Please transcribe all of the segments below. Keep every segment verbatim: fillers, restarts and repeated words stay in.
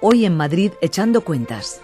hoy en Madrid echando cuentas.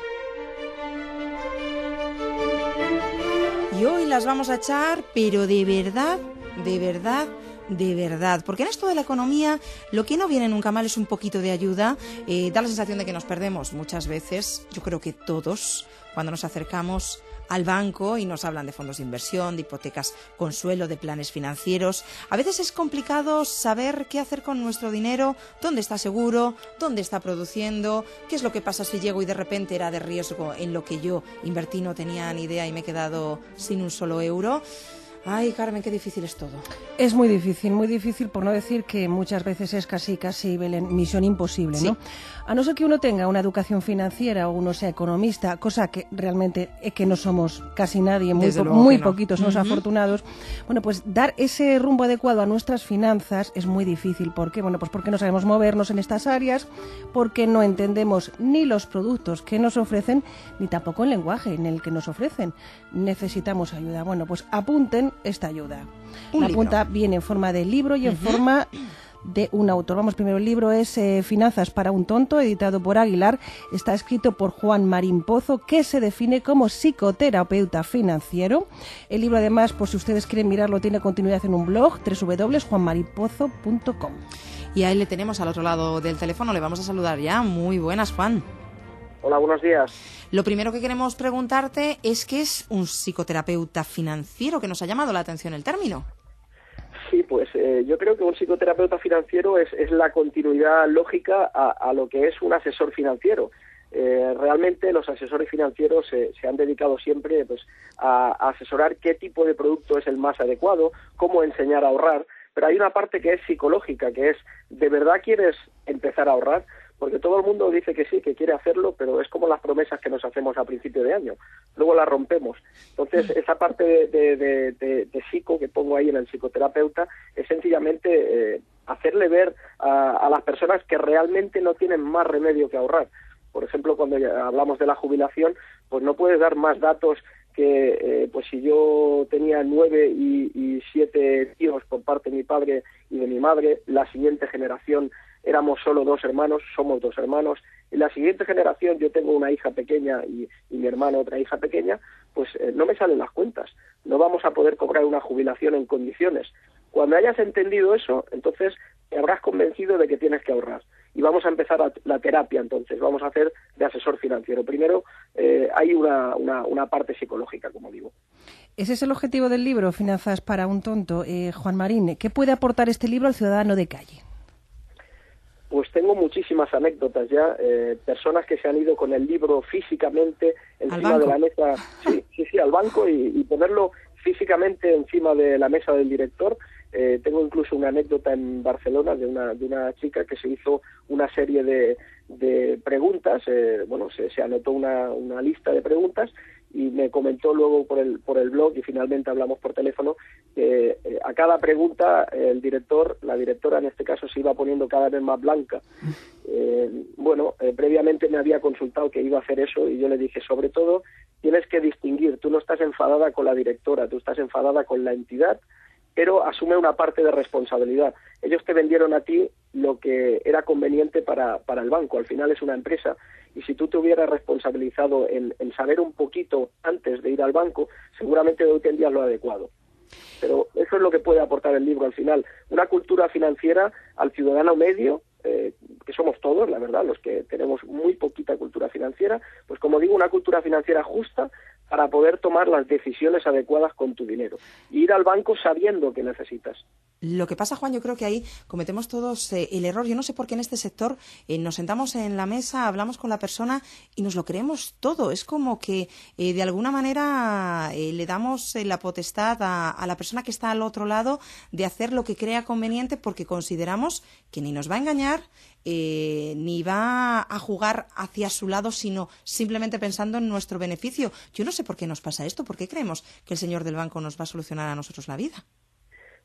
Y hoy las vamos a echar, pero de verdad, de verdad, de verdad. Porque en esto de la economía, lo que no viene nunca mal es un poquito de ayuda. Eh, da la sensación de que nos perdemos muchas veces. Yo creo que todos, cuando nos acercamos al banco y nos hablan de fondos de inversión, de hipotecas consuelo, de planes financieros. A veces es complicado saber qué hacer con nuestro dinero, dónde está seguro, dónde está produciendo, qué es lo que pasa si llego y de repente era de riesgo en lo que yo invertí, no tenía ni idea y me he quedado sin un solo euro. Ay, Carmen, qué difícil es todo. Es muy difícil, muy difícil, por no decir que muchas veces es casi, casi, Belén, misión imposible, ¿no? Sí. A no ser que uno tenga una educación financiera o uno sea economista, cosa que realmente es que no somos casi nadie, muy, po muy no. poquitos somos uh-huh. afortunados. Bueno, pues dar ese rumbo adecuado a nuestras finanzas es muy difícil. ¿Por qué? Bueno, pues porque no sabemos movernos en estas áreas, porque no entendemos ni los productos que nos ofrecen, ni tampoco el lenguaje en el que nos ofrecen. Necesitamos ayuda. Bueno, pues apunten esta ayuda. Un La libro. Punta viene en forma de libro y en uh-huh. forma de un autor. Vamos, primero el libro es eh, Finanzas para un tonto, editado por Aguilar. Está escrito por Juan Marín Pozo, que se define como psicoterapeuta financiero. El libro, además, por si ustedes quieren mirarlo, tiene continuidad en un blog, doble u doble u doble u punto juan marín pozo punto com. Y ahí le tenemos al otro lado del teléfono. Le vamos a saludar ya. Muy buenas, Juan. Hola, buenos días. Lo primero que queremos preguntarte es qué es un psicoterapeuta financiero, que nos ha llamado la atención el término. Sí, pues eh, yo creo que un psicoterapeuta financiero es, es la continuidad lógica a, a lo que es un asesor financiero. Eh, realmente los asesores financieros se, se han dedicado siempre pues, a, a asesorar qué tipo de producto es el más adecuado, cómo enseñar a ahorrar, pero hay una parte que es psicológica, que es, ¿de verdad quieres empezar a ahorrar? Porque todo el mundo dice que sí, que quiere hacerlo, pero es como las promesas que nos hacemos a principio de año. Luego las rompemos. Entonces, esa parte de, de, de, de, de psico que pongo ahí en el psicoterapeuta es sencillamente eh, hacerle ver a, a las personas que realmente no tienen más remedio que ahorrar. Por ejemplo, cuando hablamos de la jubilación, pues no puedes dar más datos que, eh, pues si yo tenía nueve y, y siete tíos por parte de mi padre y de mi madre, la siguiente generación éramos solo dos hermanos, somos dos hermanos, y la siguiente generación yo tengo una hija pequeña y, y mi hermano otra hija pequeña, pues eh, no me salen las cuentas, no vamos a poder cobrar una jubilación en condiciones. Cuando hayas entendido eso, entonces te habrás convencido de que tienes que ahorrar. Y vamos a empezar a, la terapia, entonces, vamos a hacer de asesor financiero. Primero, eh, hay una, una, una parte psicológica, como digo. Ese es el objetivo del libro, Finanzas para un tonto. Eh, Juan Marín, ¿qué puede aportar este libro al ciudadano de calle? Pues tengo muchísimas anécdotas ya, eh, personas que se han ido con el libro físicamente encima de la mesa, sí, sí, sí, al banco y, y ponerlo físicamente encima de la mesa del director. Eh, tengo incluso una anécdota en Barcelona de una de una chica que se hizo una serie de, de preguntas, eh, bueno, se, se anotó una, una lista de preguntas y me comentó luego por el por el blog y finalmente hablamos por teléfono que eh, a cada pregunta el director, la directora en este caso, se iba poniendo cada vez más blanca. Eh, bueno, eh, previamente me había consultado que iba a hacer eso y yo le dije, sobre todo, tienes que distinguir, tú no estás enfadada con la directora, tú estás enfadada con la entidad, pero asume una parte de responsabilidad. Ellos te vendieron a ti lo que era conveniente para, para el banco. Al final es una empresa y si tú te hubieras responsabilizado en, en saber un poquito antes de ir al banco, seguramente hoy tendrías lo adecuado. Pero eso es lo que puede aportar el libro al final. Una cultura financiera al ciudadano medio, eh, que somos todos, la verdad, los que tenemos muy poquita cultura financiera, pues como digo, una cultura financiera justa para poder tomar las decisiones adecuadas con tu dinero. Y ir al banco sabiendo que necesitas. Lo que pasa, Juan, yo creo que ahí cometemos todos eh, el error. Yo no sé por qué en este sector eh, nos sentamos en la mesa, hablamos con la persona y nos lo creemos todo. Es como que eh, de alguna manera eh, le damos eh, la potestad a, a la persona que está al otro lado de hacer lo que crea conveniente porque consideramos que ni nos va a engañar eh, ni va a jugar hacia su lado, sino simplemente pensando en nuestro beneficio. Yo no sé por qué nos pasa esto, por qué creemos que el señor del banco nos va a solucionar a nosotros la vida.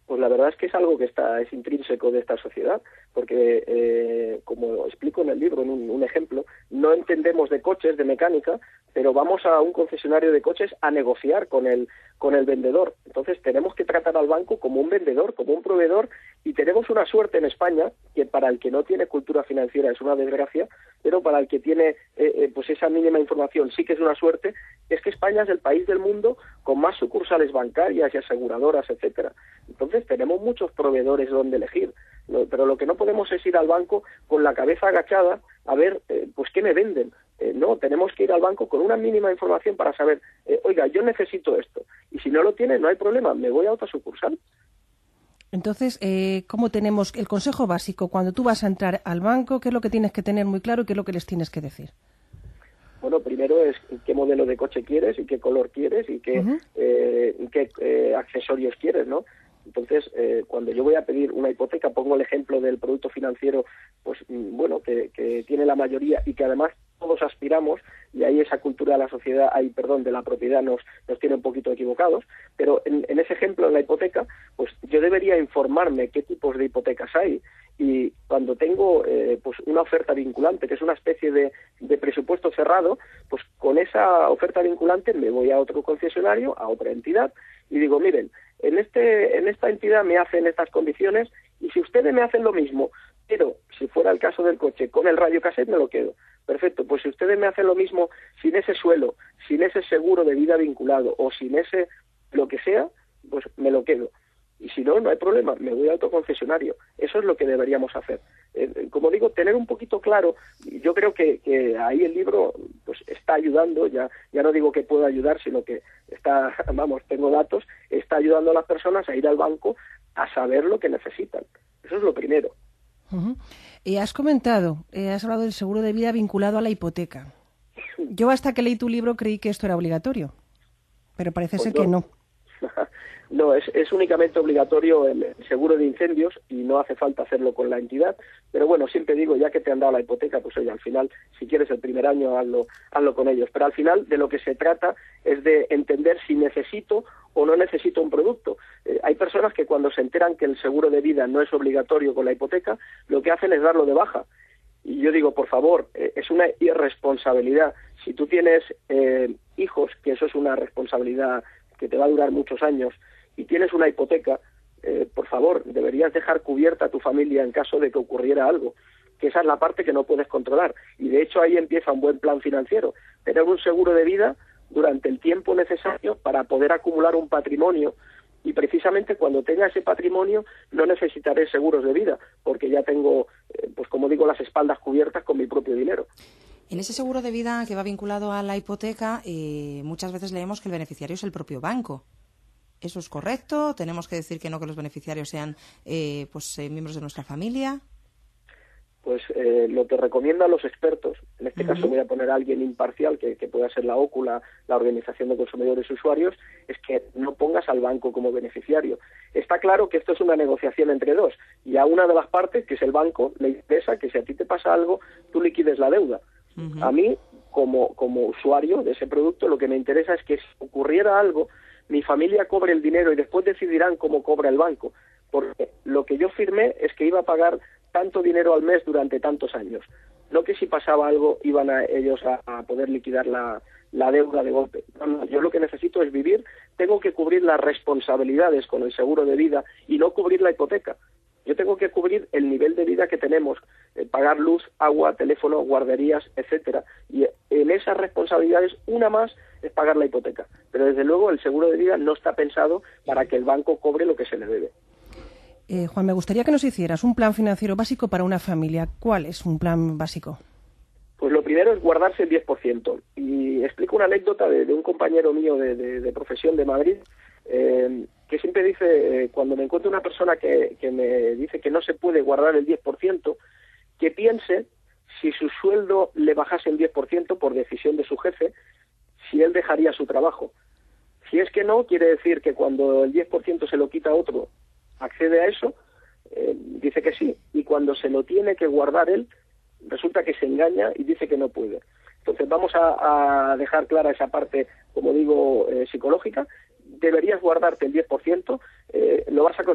Pues la verdad es que es algo que está es intrínseco de esta sociedad, porque, eh, como explico en el libro, en un, un ejemplo, no entendemos de coches, de mecánica, pero vamos a un concesionario de coches a negociar con el, con el vendedor. Entonces tenemos que tratar al banco como un vendedor, como un proveedor, y tenemos una suerte en España, que para el que no tiene cultura financiera es una desgracia, pero para el que tiene eh, eh, pues esa mínima información sí que es una suerte, es que España es el país del mundo con más sucursales bancarias y aseguradoras, etcétera. Entonces tenemos muchos proveedores donde elegir, ¿no? Pero lo que no podemos es ir al banco con la cabeza agachada a ver, eh, pues, ¿qué me venden? Eh, no, tenemos que ir al banco con una mínima información para saber, eh, oiga, yo necesito esto, y si no lo tiene, no hay problema, me voy a otra sucursal. Entonces, eh, ¿cómo tenemos el consejo básico? Cuando tú vas a entrar al banco, ¿qué es lo que tienes que tener muy claro y qué es lo que les tienes que decir? Bueno, primero es qué modelo de coche quieres y qué color quieres y qué, uh-huh. eh, qué eh, accesorios quieres, ¿no? Entonces, eh, cuando yo voy a pedir una hipoteca, pongo el ejemplo del producto financiero, pues bueno, que, que tiene la mayoría y que además todos aspiramos, y ahí esa cultura de la sociedad, ahí, perdón, de la propiedad nos, nos tiene un poquito equivocados, pero en, en ese ejemplo, en la hipoteca, pues yo debería informarme qué tipos de hipotecas hay, y cuando tengo eh, pues una oferta vinculante, que es una especie de, de presupuesto cerrado, pues con esa oferta vinculante me voy a otro concesionario, a otra entidad, y digo, miren, en este en esta entidad me hacen estas condiciones, y si ustedes me hacen lo mismo, pero si fuera el caso del coche, con el radiocassette me lo quedo. Perfecto, pues si ustedes me hacen lo mismo sin ese suelo, sin ese seguro de vida vinculado o sin ese lo que sea, pues me lo quedo. Y si no, no hay problema, me voy a otro concesionario. Eso es lo que deberíamos hacer. Eh, como digo, tener un poquito claro, yo creo que, que ahí el libro pues está ayudando, ya ya no digo que pueda ayudar, sino que está, vamos, tengo datos, está ayudando a las personas a ir al banco a saber lo que necesitan. Eso es lo primero. Uh-huh. Y has comentado, eh, has hablado del seguro de vida vinculado a la hipoteca. Yo hasta que leí tu libro creí que esto era obligatorio, pero parece pues ser no. que no. No, es, es únicamente obligatorio el seguro de incendios y no hace falta hacerlo con la entidad, pero bueno, siempre digo, ya que te han dado la hipoteca, pues oye, al final, si quieres el primer año, hazlo, hazlo con ellos. Pero al final de lo que se trata es de entender si necesito o no necesito un producto. Eh, hay personas que cuando se enteran que el seguro de vida no es obligatorio con la hipoteca, lo que hacen es darlo de baja. Y yo digo, por favor, eh, es una irresponsabilidad. Si tú tienes eh, hijos, que eso es una responsabilidad que te va a durar muchos años, y tienes una hipoteca, eh, por favor, deberías dejar cubierta a tu familia en caso de que ocurriera algo, que esa es la parte que no puedes controlar. Y de hecho ahí empieza un buen plan financiero, tener un seguro de vida durante el tiempo necesario para poder acumular un patrimonio, y precisamente cuando tenga ese patrimonio no necesitaré seguros de vida, porque ya tengo, eh, pues como digo, las espaldas cubiertas con mi propio dinero. En ese seguro de vida que va vinculado a la hipoteca, eh, muchas veces leemos que el beneficiario es el propio banco. ¿Eso es correcto? ¿Tenemos que decir que no, que los beneficiarios sean eh, pues eh, miembros de nuestra familia? Pues eh, lo que recomiendan los expertos, en este uh-huh. caso voy a poner a alguien imparcial, que, que pueda ser la O C U, la, la Organización de Consumidores y Usuarios, es que no pongas al banco como beneficiario. Está claro que esto es una negociación entre dos, y a una de las partes, que es el banco, le interesa que si a ti te pasa algo, tú liquides la deuda. Uh-huh. A mí, como, como usuario de ese producto, lo que me interesa es que si ocurriera algo, mi familia cobre el dinero y después decidirán cómo cobra el banco, porque lo que yo firmé es que iba a pagar tanto dinero al mes durante tantos años, no que si pasaba algo iban a ellos a, a poder liquidar la, la deuda de golpe. No, no, yo lo que necesito es vivir, tengo que cubrir las responsabilidades con el seguro de vida y no cubrir la hipoteca. Yo tengo que cubrir el nivel de vida que tenemos, eh, pagar luz, agua, teléfono, guarderías, etcétera. Y en esas responsabilidades, una más es pagar la hipoteca. Pero desde luego el seguro de vida no está pensado para que el banco cobre lo que se le debe. Eh, Juan, me gustaría que nos hicieras un plan financiero básico para una familia. ¿Cuál es un plan básico? Pues lo primero es guardarse el diez por ciento. Y explico una anécdota de, de un compañero mío de, de, de profesión de Madrid, eh, que siempre dice, eh, cuando me encuentro una persona que, que me dice que no se puede guardar el diez por ciento, que piense si su sueldo le bajase el diez por ciento por decisión de su jefe, si él dejaría su trabajo. Si es que no, quiere decir que cuando el diez por ciento se lo quita a otro, accede a eso, eh, dice que sí, y cuando se lo tiene que guardar él, resulta que se engaña y dice que no puede. Entonces vamos a, a dejar clara esa parte, como digo, eh, psicológica. Deberías guardarte el diez por ciento, eh, lo vas a conseguir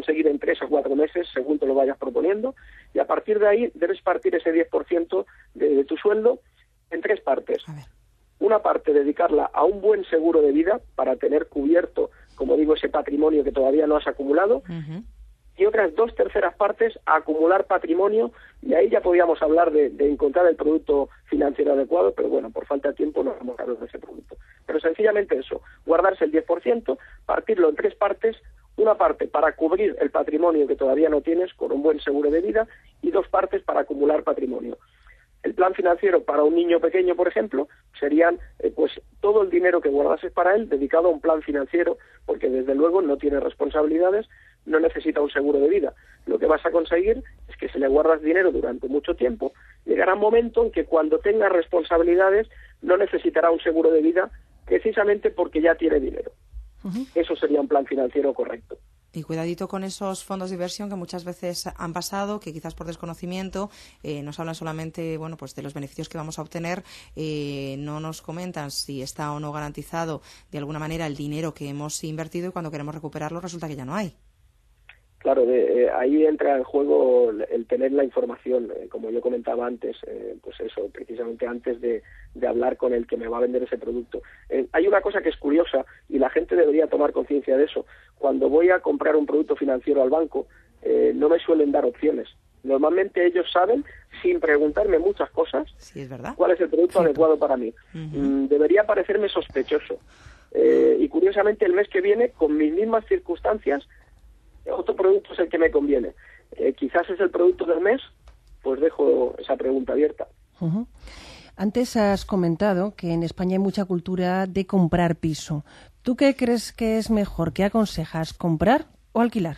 conseguir en tres o cuatro meses, según te lo vayas proponiendo, y a partir de ahí debes partir ese diez por ciento de, de tu sueldo en tres partes. Una parte dedicarla a un buen seguro de vida para tener cubierto, como digo, ese patrimonio que todavía no has acumulado, uh-huh. y otras dos terceras partes a acumular patrimonio, y ahí ya podríamos hablar de, de encontrar el producto financiero adecuado, pero bueno, por falta de tiempo no vamos a hablar de ese producto. Pero sencillamente eso, guardarse el diez por ciento, partirlo en tres partes, una parte para cubrir el patrimonio que todavía no tienes con un buen seguro de vida, y dos partes para acumular patrimonio. El plan financiero para un niño pequeño, por ejemplo, serían eh, pues todo el dinero que guardases para él dedicado a un plan financiero, porque desde luego no tiene responsabilidades, no necesita un seguro de vida. Lo que vas a conseguir es que si le guardas dinero durante mucho tiempo, llegará un momento en que cuando tenga responsabilidades no necesitará un seguro de vida, precisamente porque ya tiene dinero. Uh-huh. Eso sería un plan financiero correcto. Y cuidadito con esos fondos de inversión que muchas veces han pasado, que quizás por desconocimiento eh, nos hablan solamente, bueno, pues de los beneficios que vamos a obtener, eh, no nos comentan si está o no garantizado de alguna manera el dinero que hemos invertido, y cuando queremos recuperarlo resulta que ya no hay. Claro, de, eh, ahí entra en juego el, el tener la información, eh, como yo comentaba antes, eh, pues eso, precisamente antes de, de hablar con el que me va a vender ese producto. Eh, hay una cosa que es curiosa, y la gente debería tomar conciencia de eso. Cuando voy a comprar un producto financiero al banco, eh, no me suelen dar opciones. Normalmente ellos saben, sin preguntarme muchas cosas, sí, es verdad, cuál es el producto sí. adecuado para mí. Uh-huh. Mm, debería parecerme sospechoso. Eh, y curiosamente el mes que viene, con mis mismas circunstancias, otro producto es el que me conviene. Eh, quizás es el producto del mes, pues dejo esa pregunta abierta. Uh-huh. Antes has comentado que en España hay mucha cultura de comprar piso. ¿Tú qué crees que es mejor? ¿Qué aconsejas, comprar o alquilar?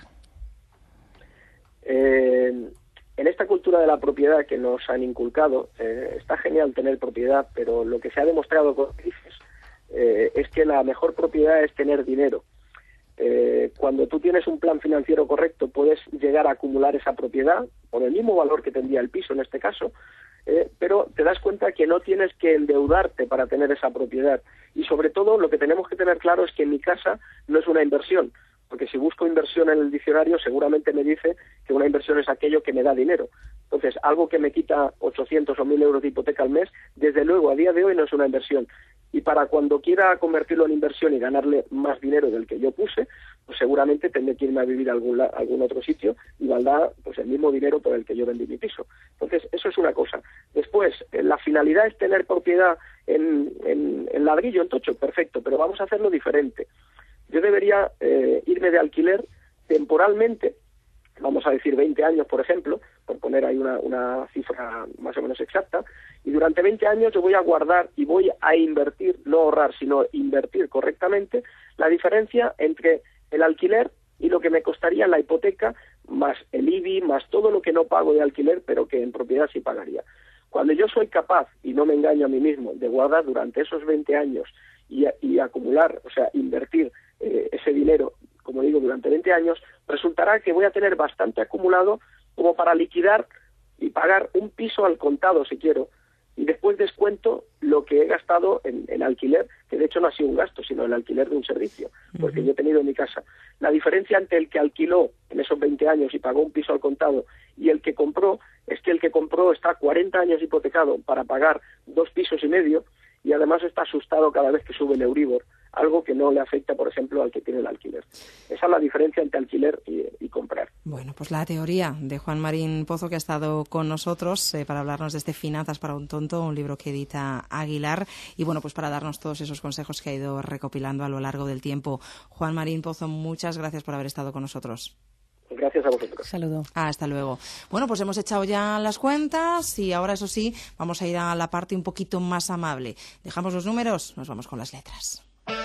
Eh, en esta cultura de la propiedad que nos han inculcado, eh, está genial tener propiedad, pero lo que se ha demostrado con crisis eh, es que la mejor propiedad es tener dinero. Eh, cuando tú tienes un plan financiero correcto, puedes llegar a acumular esa propiedad por el mismo valor que tendría el piso en este caso, eh, pero te das cuenta que no tienes que endeudarte para tener esa propiedad. Y sobre todo lo que tenemos que tener claro es que mi casa no es una inversión, porque si busco inversión en el diccionario seguramente me dice que una inversión es aquello que me da dinero. Entonces, algo que me quita ochocientos o mil euros de hipoteca al mes, desde luego a día de hoy no es una inversión. Y para cuando quiera convertirlo en inversión y ganarle más dinero del que yo puse, pues seguramente tendré que irme a vivir a algún, a algún otro sitio y valdrá pues el mismo dinero por el que yo vendí mi piso. Entonces, eso es una cosa. Después, eh, la finalidad es tener propiedad en, en, en ladrillo, en tocho, perfecto, pero vamos a hacerlo diferente. Yo debería eh, irme de alquiler temporalmente, vamos a decir veinte años, por ejemplo, por poner ahí una, una cifra más o menos exacta, y durante veinte años yo voy a guardar y voy a invertir, no ahorrar, sino invertir correctamente, la diferencia entre el alquiler y lo que me costaría la hipoteca, más el I B I, más todo lo que no pago de alquiler, pero que en propiedad sí pagaría. Cuando yo soy capaz, y no me engaño a mí mismo, de guardar durante esos veinte años y, y acumular, o sea, invertir eh, ese dinero, como digo, durante veinte años, resultará que voy a tener bastante acumulado como para liquidar y pagar un piso al contado, si quiero, y después descuento lo que he gastado en, en alquiler, que de hecho no ha sido un gasto, sino el alquiler de un servicio, porque uh-huh. yo he tenido en mi casa. La diferencia entre el que alquiló en esos veinte años y pagó un piso al contado y el que compró, es que el que compró está cuarenta años hipotecado para pagar dos pisos y medio, y además está asustado cada vez que sube el Euribor, algo que no le afecta, por ejemplo, al que tiene el alquiler. Esa es la diferencia entre alquiler y, y comprar. Bueno, pues la teoría de Juan Marín Pozo, que ha estado con nosotros eh, para hablarnos de este Finanzas para un tonto, un libro que edita Aguilar, y bueno, pues para darnos todos esos consejos que ha ido recopilando a lo largo del tiempo. Juan Marín Pozo, muchas gracias por haber estado con nosotros. Gracias a vosotros. Saludo. Hasta luego. Bueno, pues hemos echado ya las cuentas y ahora, eso sí, vamos a ir a la parte un poquito más amable. Dejamos los números, nos vamos con las letras.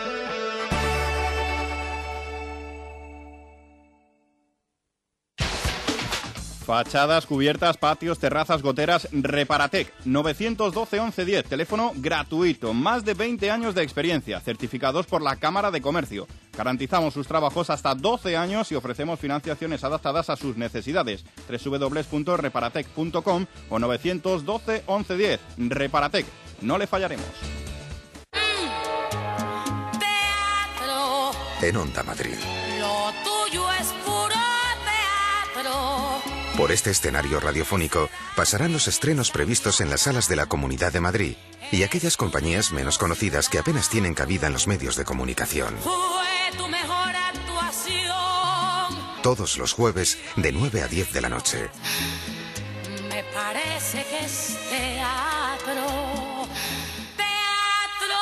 Fachadas, cubiertas, patios, terrazas, goteras, Reparatec. novecientos doce once diez, teléfono gratuito. Más de veinte años de experiencia, certificados por la Cámara de Comercio. Garantizamos sus trabajos hasta doce años y ofrecemos financiaciones adaptadas a sus necesidades. doble u doble u doble u punto reparatec punto com o novecientos doce once diez. Reparatec, no le fallaremos. En Onda Madrid. Lo tuyo es puro Por este escenario radiofónico pasarán los estrenos previstos en las salas de la Comunidad de Madrid y aquellas compañías menos conocidas que apenas tienen cabida en los medios de comunicación. Fue tu mejor actuación. Todos los jueves de nueve a diez de la noche. Me parece que es teatro. Teatro.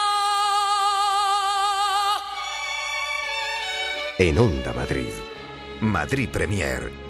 En Onda Madrid. Madrid Premier.